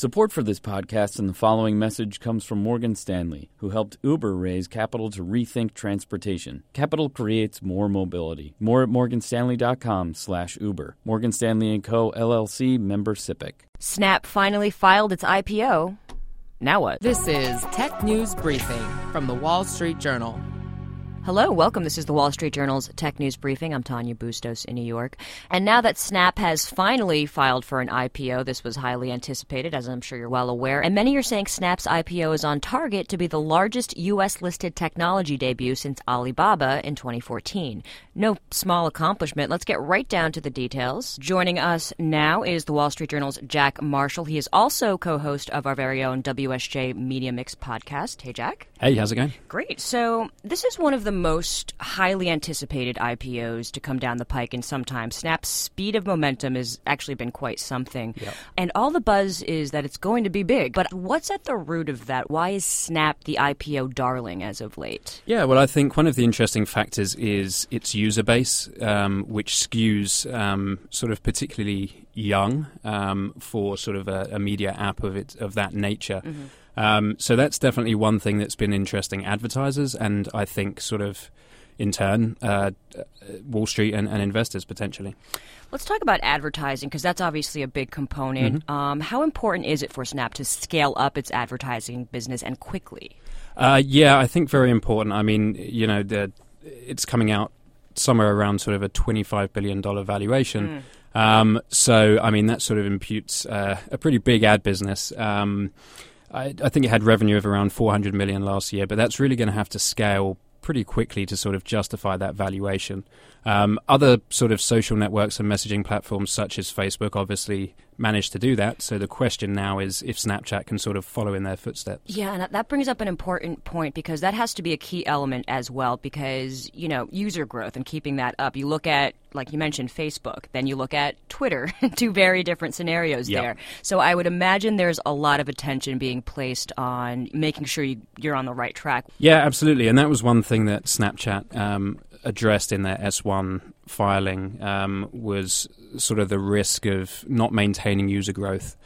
Support for this podcast and the following message comes from Morgan Stanley, who helped Uber raise capital to rethink transportation. Capital creates more mobility. More at morganstanley.com/Uber. Morgan Stanley & Co., LLC, member SIPC. Snap finally filed its IPO. Now what? This is Tech News Briefing from The Wall Street Journal. Hello, welcome. This is the Wall Street Journal's Tech News Briefing. I'm Tanya Bustos in New York. And now that Snap has finally filed for an IPO, this was highly anticipated, as I'm sure you're well aware. And many are saying Snap's IPO is on target to be the largest U.S.-listed technology debut since Alibaba in 2014. No small accomplishment. Let's get right down to the details. Joining us now is the Wall Street Journal's Jack Marshall. He is also co-host of our very own WSJ Media Mix podcast. Hey, Jack. Hey, how's it going? Great. So this is one of the most highly anticipated IPOs to come down the pike in some time. Snap's speed of momentum has actually been quite something. Yep. And all the buzz is that it's going to be big. But what's at the root of that? Why is Snap the IPO darling as of late? Yeah, well, I think one of the interesting factors is its user base, which skews sort of particularly young for sort of a media app of that nature. Mm-hmm. So that's definitely one thing that's been interesting. Advertisers and I think sort of in turn Wall Street and investors potentially. Let's talk about advertising because that's obviously a big component. Mm-hmm. How important is it for Snap to scale up its advertising business and quickly? Yeah, I think very important. I mean, you know, it's coming out somewhere around sort of a $25 billion valuation. So, I mean, that sort of imputes a pretty big ad business. I think it had revenue of around $400 million last year, but that's really going to have to scale pretty quickly to sort of justify that valuation. Other sort of social networks and messaging platforms such as Facebook obviously managed to do that. So the question now is if Snapchat can sort of follow in their footsteps. Yeah, and that brings up an important point because that has to be a key element as well because, you know, user growth and keeping that up. You look at, like you mentioned, Facebook, then you look at Twitter, two very different scenarios there. So I would imagine there's a lot of attention being placed on making sure you're on the right track. Yeah, absolutely. And that was one thing that Snapchat addressed in their S1 filing was sort of the risk of not maintaining user growth.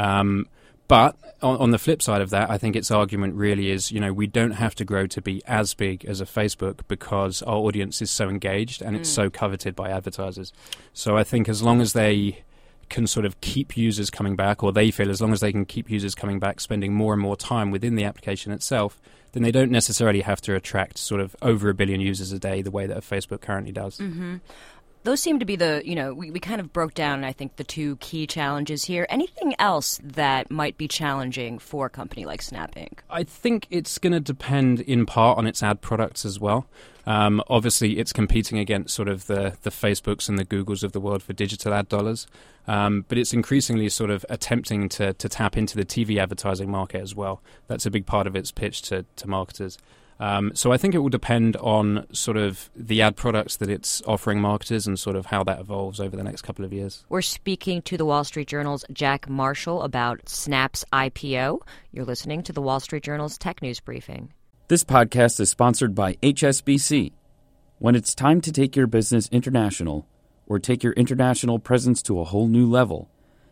But on the flip side of that, I think its argument really is, you know, we don't have to grow to be as big as a Facebook because our audience is so engaged and it's so coveted by advertisers. So I think as long as they can sort of keep users coming back, or they feel as long as they can keep users coming back, spending more and more time within the application itself, then they don't necessarily have to attract sort of over 1 billion users a day the way that a Facebook currently does. Mm-hmm. Those seem to be the, you know, we kind of broke down, I think, the two key challenges here. Anything else that might be challenging for a company like Snap Inc.? I think it's going to depend in part on its ad products as well. Obviously, it's competing against sort of the Facebooks and the Googles of the world for digital ad dollars. But it's increasingly sort of attempting to tap into the TV advertising market as well. That's a big part of its pitch to marketers. So I think it will depend on sort of the ad products that it's offering marketers and sort of how that evolves over the next couple of years. We're speaking to the Wall Street Journal's Jack Marshall about Snap's IPO. You're listening to the Wall Street Journal's Tech News Briefing. This podcast is sponsored by HSBC. When it's time to take your business international or take your international presence to a whole new level,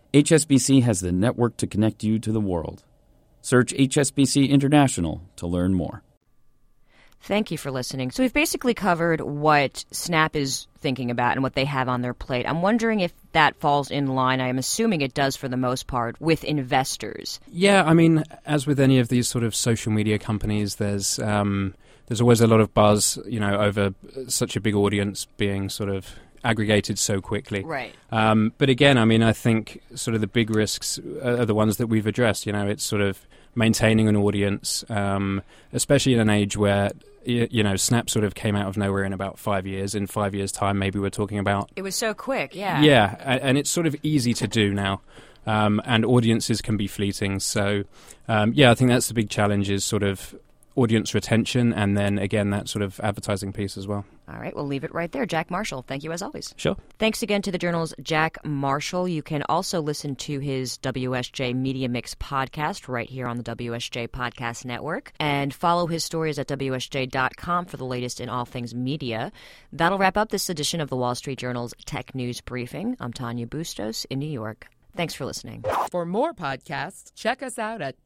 HSBC has the network to connect you to the world. Search HSBC International to learn more. Thank you for listening. So we've basically covered what Snap is thinking about and what they have on their plate. I'm wondering if that falls in line, I am assuming it does for the most part, with investors. Yeah, I mean, as with any of these sort of social media companies, there's always a lot of buzz, you know, over such a big audience being sort of aggregated so quickly. Right. But again, I mean, I think sort of the big risks are the ones that we've addressed. You know, it's sort of maintaining an audience, especially in an age where, you know, Snap sort of came out of nowhere in about 5 years. In 5 years' time, maybe we're talking about... It was so quick, yeah. Yeah, and it's sort of easy to do now, and audiences can be fleeting. So, yeah, I think that's the big challenge is sort of audience retention and then, again, that sort of advertising piece as well. All right, we'll leave it right there. Jack Marshall, thank you as always. Sure. Thanks again to the Journal's Jack Marshall. You can also listen to his WSJ Media Mix podcast right here on the WSJ Podcast Network and follow his stories at WSJ.com for the latest in all things media. That'll wrap up this edition of the Wall Street Journal's Tech News Briefing. I'm Tanya Bustos in New York. Thanks for listening. For more podcasts, check us out at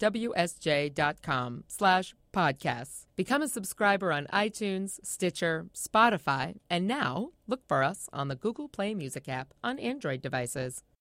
wsj.com/podcasts. Become a subscriber on iTunes, Stitcher, Spotify, and now look for us on the Google Play Music app on Android devices.